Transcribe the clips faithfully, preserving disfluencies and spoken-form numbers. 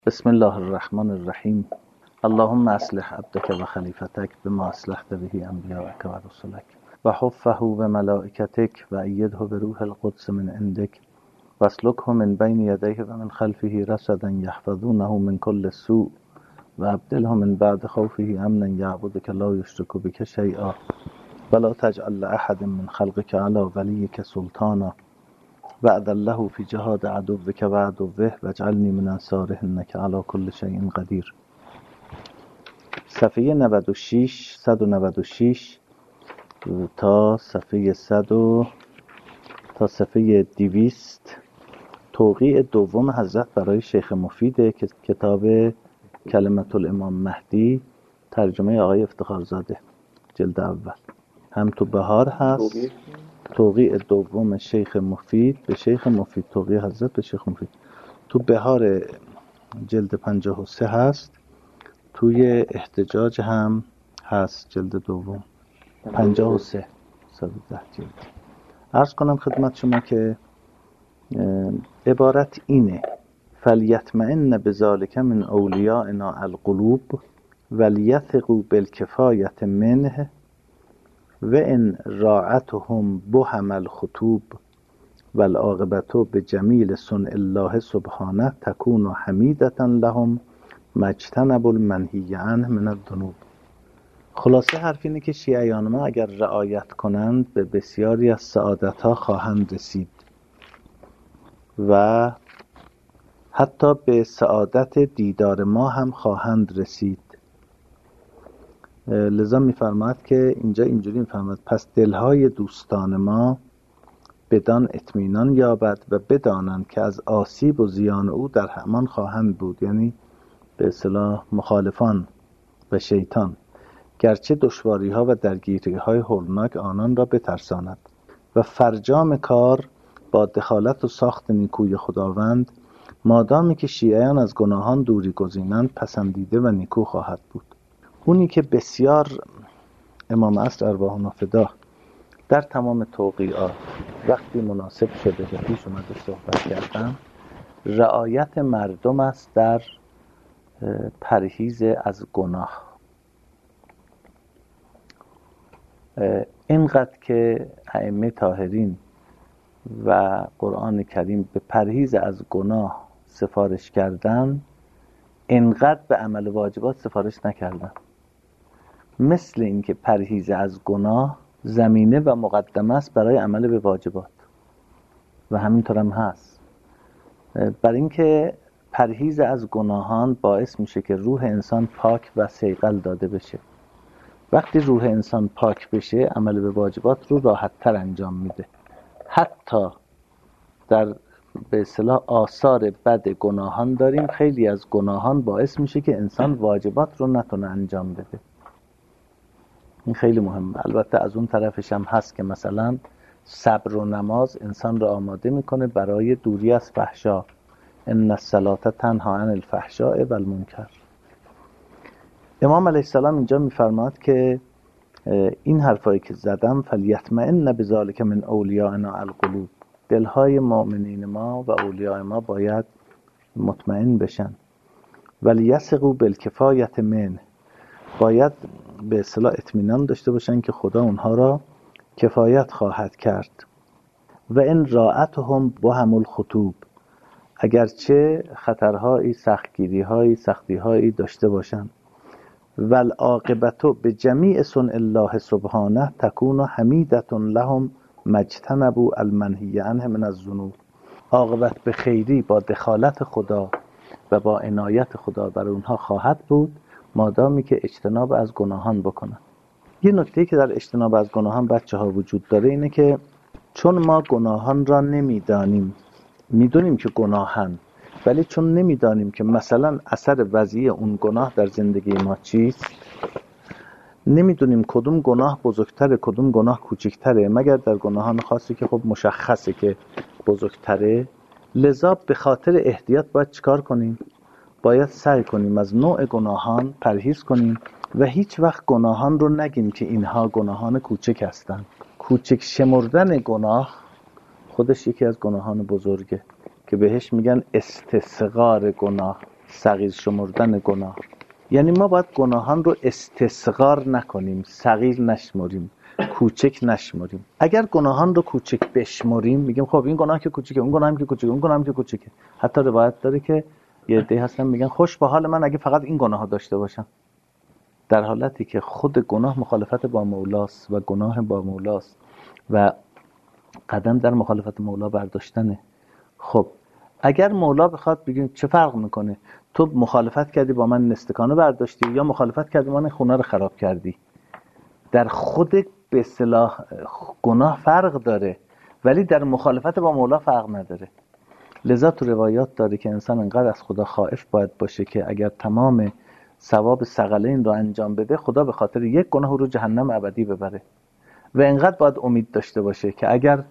بسم الله الرحمن الرحیم. اللهم اصلح عبدك و خلیفتك بما اصلحت به انبیاءک و رسلک و حفه بملائکتک و ایده بروح القدس من عندک و اسلکه من بین یدیه و من خلفه رصدا یحفظونه من کل سوء و ابدله من بعد خوفه امنا یعبدک لا یشرک بک شیئا ولا تجعل لاحد من خلقک علی ولیک سلطانا وعد الله فی جهاد عدوک و عدوه واجعلنی من انصاره انک علی کل شیء قدیر. صفحه نود و شش صد و نود و شش تا صفحه صد تا صفحه دویست توقیع دوم حضرت برای شیخ مفید که کتاب کلمة الامام مهدی ترجمه آقای افتخارزاده جلد اول هم تو بهار هست. توقیع دوم شیخ مفید به شیخ مفید، توقیع حضرت به شیخ مفید تو بهار جلد پنجاه و سه هست. توی احتجاج هم هست جلد دوم پنجاه و سه صد و ده جلد. عرض کنم خدمت شما که عبارت اینه: فلیطمئن بذلک من اولیائنا القلوب ولیثقوا بالکفایة منه و ان راعتهم بهم الخطوب والعاقبة بجمیل صنع الله سبحانه تكون حمیدة لهم مجتنب المنهی عنه من الذنوب. خلاصه حرف اینه که شیعیان ما اگر رعایت کنند به بسیاری از سعادت ها خواهند رسید و حتی به سعادت دیدار ما هم خواهند رسید. لذا میفرماد که اینجا اینجوری میفرماد: پس دلهای دوستان ما بدان اطمینان یابد و بدانند که از آسیب و زیان او در همان خواهند بود، یعنی به اصطلاح مخالفان و شیطان، گرچه دشواری ها و درگیری های هولناک آنان را بترساند و فرجام کار با دخالت و ساخت نیکوی خداوند مادامی که شیعیان از گناهان دوری گزینند پسندیده و نیکو خواهد بود. اونی که بسیار امام عصر ارواحنا فدا در تمام توقیعات وقتی مناسب شده و پیش اومده صحبت کردن، رعایت مردم است در پرهیز از گناه. اینقدر که ائمه طاهرین و قرآن کریم به پرهیز از گناه سفارش کردن، اینقدر به عمل واجبات سفارش نکردن. مثل اینکه پرهیز از گناه زمینه و مقدمه است برای عمل به واجبات و همینطور هم هست. برای اینکه پرهیز از گناهان باعث میشه که روح انسان پاک و صیقل داده بشه. وقتی روح انسان پاک بشه عمل به واجبات رو راحت تر انجام میده. حتی در به اصطلاح آثار بد گناهان داریم، خیلی از گناهان باعث میشه که انسان واجبات رو نتونه انجام بده. این خیلی مهمه. البته از اون طرفش هم هست که مثلا صبر و نماز انسان رو آماده میکنه برای دوری از فحشا. ان الصلاة تنها عن الفحشاء و المنکر. امام علیه السلام اینجا میفرماد که این حرفایی که زدم فلیطمئن بذلک من اولیائنا القلوب، دلهای مؤمنین ما و اولیاء ما باید مطمئن بشن. ولیثقوا بالکفایة منه، باید به اصطلاح اطمینان داشته باشن که خدا اونها را کفایت خواهد کرد. و ان راعتهم بهم الخطوب، اگرچه خطرهایی، سختگیریهایی، سختیهایی داشته باشن. والعاقبة بجمیع صنع الله سبحانه تكون حمیدة لهم مجتنبوا المنهی عنه من الذنوب. عاقبت به خیری با دخالت خدا و با عنایت خدا بر اونها خواهد بود مادامی که اجتناب از گناهان بکنن. یه نکته که در اجتناب از گناهان بچه ها وجود داره اینه که چون ما گناهان را نمیدانیم، میدونیم که گناهن، ولی چون نمیدانیم که مثلا اثر وضعی اون گناه در زندگی ما چیست، نمیدونیم کدوم گناه بزرگتره کدوم گناه کوچکتره، مگر در گناهان خاصی که خب مشخصه که بزرگتره. لذا به خاطر احتیاط باید چیکار کنیم؟ باید سعی کنیم از نوع گناهان پرهیز کنیم و هیچ وقت گناهان رو نگیم که اینها گناهان کوچک هستند. کوچک شمردن گناه خودش یکی از گناهان بزرگه که بهش میگن استصغار گناه. صغیر شمردن گناه. یعنی ما باید گناهان رو استصغار نکنیم، صغیر نشمریم، کوچک نشمریم. اگر گناهان رو کوچک بشمریم، میگیم خب این گناه که کوچیکه، اون گناه هم که کوچیکه، اون گناه هم که کوچیکه. حتی روایت داره که یه عده‌ای هستن میگن خوش به حال من اگه فقط این گناه‌ها داشته باشم، در حالتی که خود گناه مخالفت با مولاست و گناه با مولاست و قدم در مخالفت مولا برداشتنه. خب اگر مولا بخواد بگیم چه فرق میکنه، تو مخالفت کردی با من استکانه برداشتی یا مخالفت کردی من خونه رو خراب کردی، در خود به اصطلاح گناه فرق داره ولی در مخالفت با مولا فرق نداره. لذا تو روایات داره که انسان انقدر از خدا خائف باید باشه که اگر تمام ثواب ثقلین رو انجام بده، خدا به خاطر یک گناه رو جهنم ابدی ببره. و انقدر باید امید داشته باشه که اگر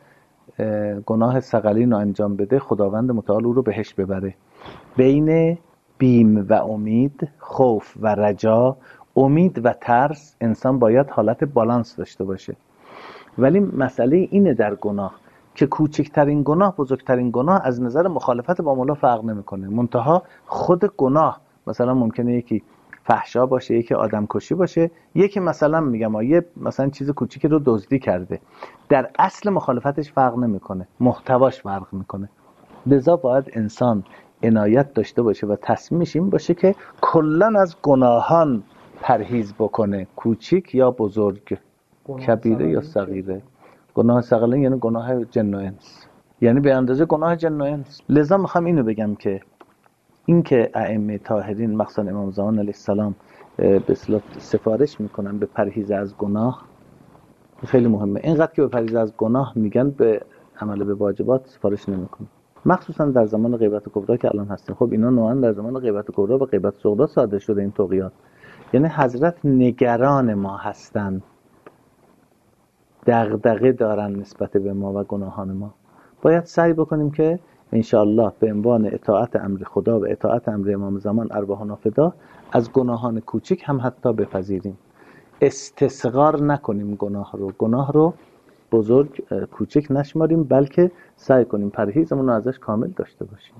گناه ثقلین رو انجام بده، خداوند متعال او رو بهش ببره. بین بیم و امید، خوف و رجا، امید و ترس، انسان باید حالت بالانس داشته باشه. ولی مسئله اینه در گناه که کوچکترین گناه بزرگترین گناه از نظر مخالفت با مولا فرق نمیکنه. منتها خود گناه، مثلا ممکنه یکی فحشا باشه، یکی آدم کشی باشه، یکی مثلا میگم یه مثلا چیز کوچیکی رو دزدی کرده، در اصل مخالفتش فرق نمیکنه، محتواش فرق میکنه. لذا باید انسان عنایت داشته باشه و تصمیمش این باشه که کلن از گناهان پرهیز بکنه، کوچیک یا بزرگ، کبیره یا صغیره. گناه ثقلین یعنی گناه جن و انس، یعنی به اندازه گناه جن و انس. لذا میخوام اینو بگم که این که ائمه طاهرین مخصوصا امام زمان علیه السلام به اصطلاح سفارش میکنن به پرهیز از گناه خیلی مهمه. اینقدر که به پرهیز از گناه میگن، به عمل به واجبات سفارش نمیکنن، مخصوصا در زمان غیبت کبرا که الان هستیم. خب اینا نوعا در زمان غیبت کبرا و غیبت صغرا صادر شده این توقیات. یعنی حضرت نگران ما هستن، دغدغه دارن نسبت به ما و گناهان ما. باید سعی بکنیم که انشاءالله به عنوان اطاعت امر خدا و اطاعت امر امام زمان ارواحنا فدا از گناهان کوچک هم حتی بپذیریم، استصغار نکنیم گناه رو، گناه رو بزرگ کوچک نشماریم، بلکه سعی کنیم پرهیزمون رو ازش کامل داشته باشیم.